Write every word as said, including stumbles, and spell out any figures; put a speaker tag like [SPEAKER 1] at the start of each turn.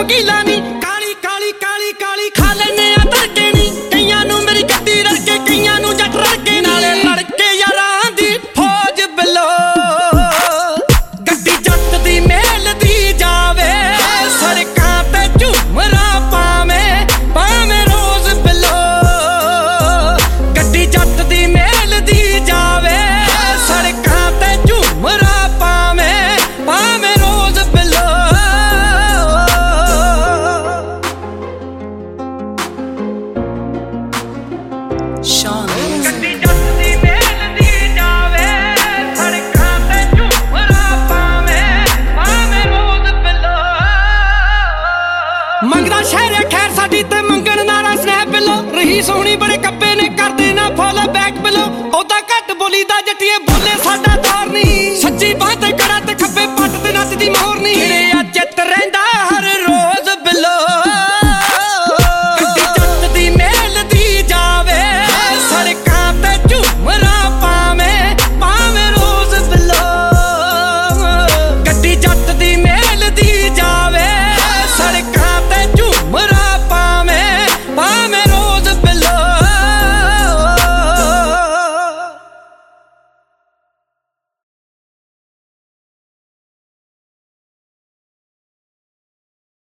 [SPEAKER 1] चमकीला नी काली काली काली काली खा लेने आ तड़के नी कईयां नू मेरी गड्डी रड़के कईयां नू जट रड़के नाले लड़के यारां दी फौज बिलो गड्डी जट दी मेल दी जावे सड़कां ते झूमरा पावे पावे रोज बिलो गड्डी जट दी मेल दी जावे सड़कां ते झूमरा पावे पावे रोज बिलो Sean गड्डी जट दी मेल दी जावे सड़कां ते झूमरा पावे पावे रोज बिलो मंगदा शहर खैर साडी ते मंगण नारा स्नैप बिलो रही सोहनी बड़े कब्बे ने कर देना फॉलो बैक बिलो ओदा घट बोली दा जट्टिए बोले साडा